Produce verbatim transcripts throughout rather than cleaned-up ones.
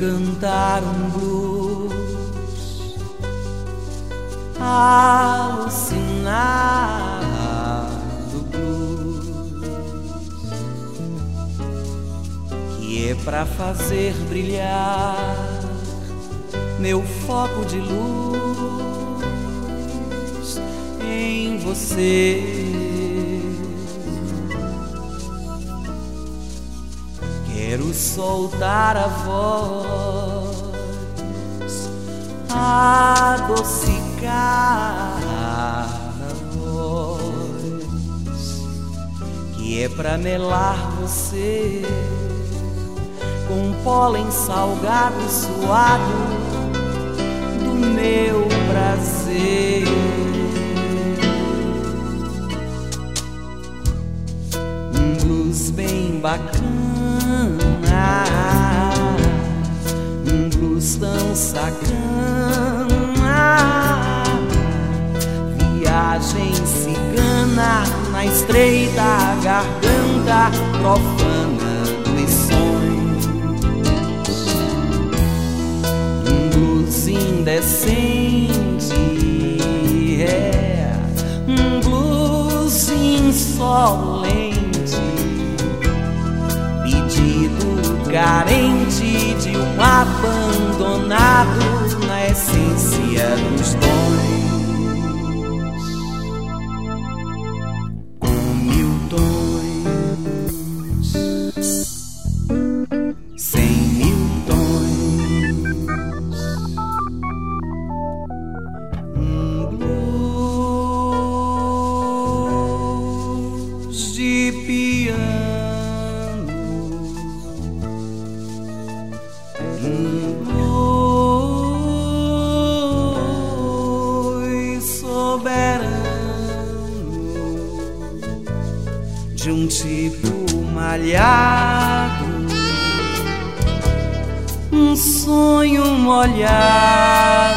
cantar um blues alucinado, blues que é pra fazer brilhar meu foco de luz em você. Quero soltar a voz, adocicar a voz, que é pra melar você com pólen salgado e suado do meu prazer. Um blues bem bacana, um blues tão sacana, viagem cigana na estreita garganta profana dos sonhos. Um blues indecente, é um blues insolente, carente de um abandonado na essência dos dons, com mil tons, cem mil tons, um blues de piano, um blues soberano de um tipo malhado, um sonho molhado,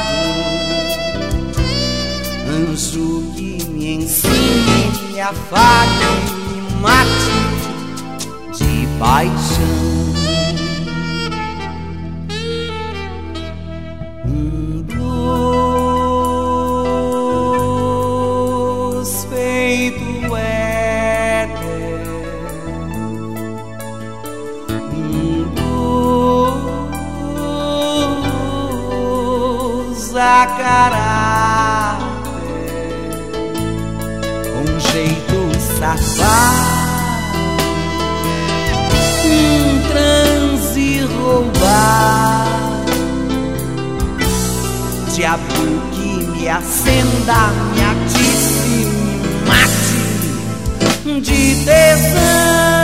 anjo que me ensine, me afague, me mate de paixão. Um blues feito éter, um blues a caráter, com jeito safado, um transe roubado, diabo que me acenda, me atice, me mate de tesão.